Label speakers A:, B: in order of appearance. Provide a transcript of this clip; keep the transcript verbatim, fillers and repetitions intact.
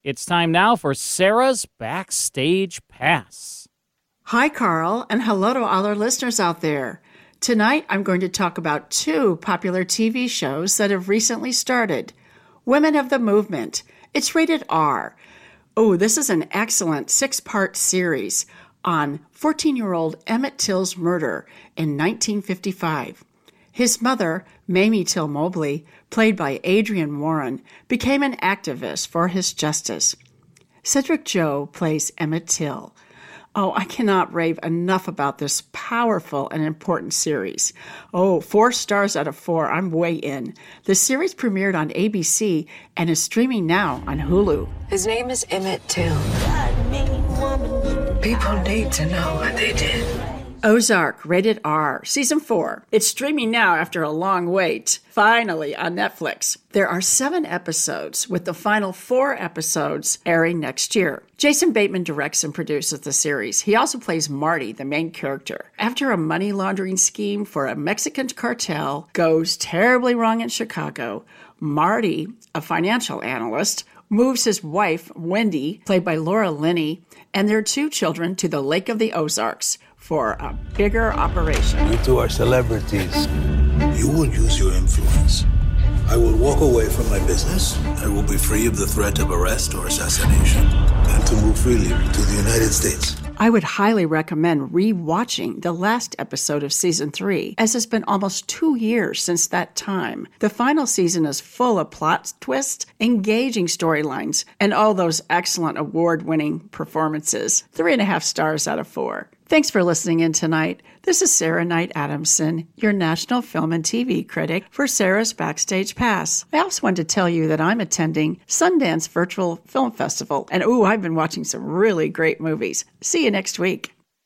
A: It's time now for Sarah's Backstage Pass.
B: Hi, Carl, and hello to all our listeners out there. Tonight, I'm going to talk about two popular T V shows that have recently started. Women of the Movement. It's rated R. Oh, this is an excellent six-part series on fourteen-year-old Emmett Till's murder in nineteen fifty-five. His mother, Mamie Till Mobley, played by Adrienne Warren, became an activist for his justice. Cedric Joe plays Emmett Till. Oh, I cannot rave enough about this powerful and important series. Oh, four stars out of four. I'm way in. The series premiered on A B C and is streaming now on Hulu.
C: His name is Emmett Till. People need to know what they did.
B: Ozark, rated R, season four. It's streaming now after a long wait. Finally on Netflix. There are seven episodes, with the final four episodes airing next year. Jason Bateman directs and produces the series. He also plays Marty, the main character. After a money laundering scheme for a Mexican cartel goes terribly wrong in Chicago, Marty, a financial analyst, moves his wife, Wendy, played by Laura Linney, and their two children to the Lake of the Ozarks for a bigger operation.
D: You two are celebrities. You will use your influence. I will walk away from my business. I will be free of the threat of arrest or assassination, and to move freely to the United States.
B: I would highly recommend re-watching the last episode of season three, as it's been almost two years since that time. The final season is full of plot twists, engaging storylines, and all those excellent award-winning performances. Three and a half stars out of four. Thanks for listening in tonight. This is Sarah Knight Adamson, your national film and T V critic for Sarah's Backstage Pass. I also want to tell you that I'm attending Sundance Virtual Film Festival, and ooh, I've been watching some really great movies. See you next week.